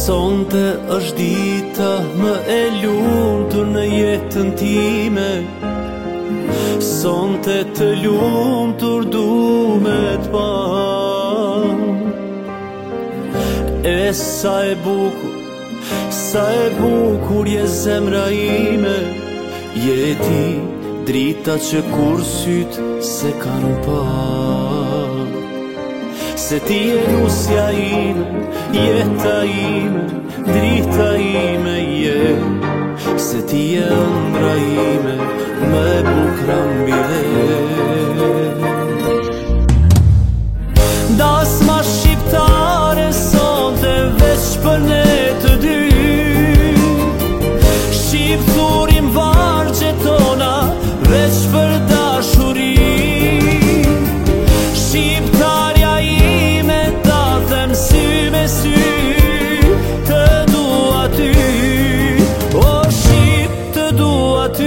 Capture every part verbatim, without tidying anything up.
Sonte është dita më e lumtur në jetën time. Sonte të lumtur du me t'pa. E sa e bukur, sa e bukur je zemra ime. Je ti drita që kur syt se kanë pa. Se ti e nusja ime, jeta ime, drita ime je. Se ti e ëndra ime, më e bukra mbi dhe. Dasma shqiptare sonte veç për ne të dy. Shqipturim vargje tona veç për dashuri. Shqiptarja ime ta them sy me sy, të dua ty, o Shqip të dua ty.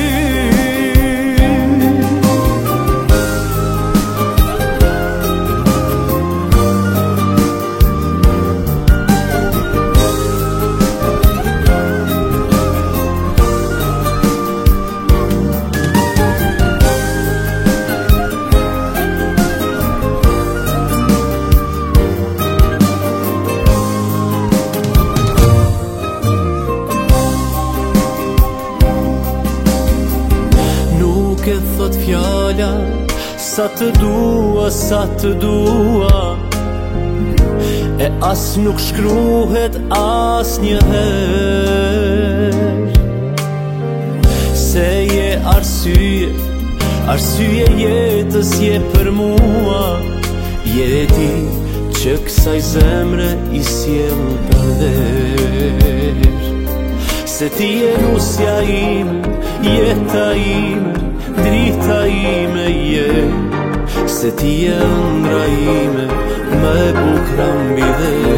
Nuk e thot fjalla, sa të dua, sa të dua. E as nuk shkruhet as një her. Se je arsye, arsye jetës je për mua. Je ti që kësaj zemre i sjell për der. Se ti e nusja ime, jeta ime, drita ime je. Se ti e ëndra ime, më e bukra mbi dhe.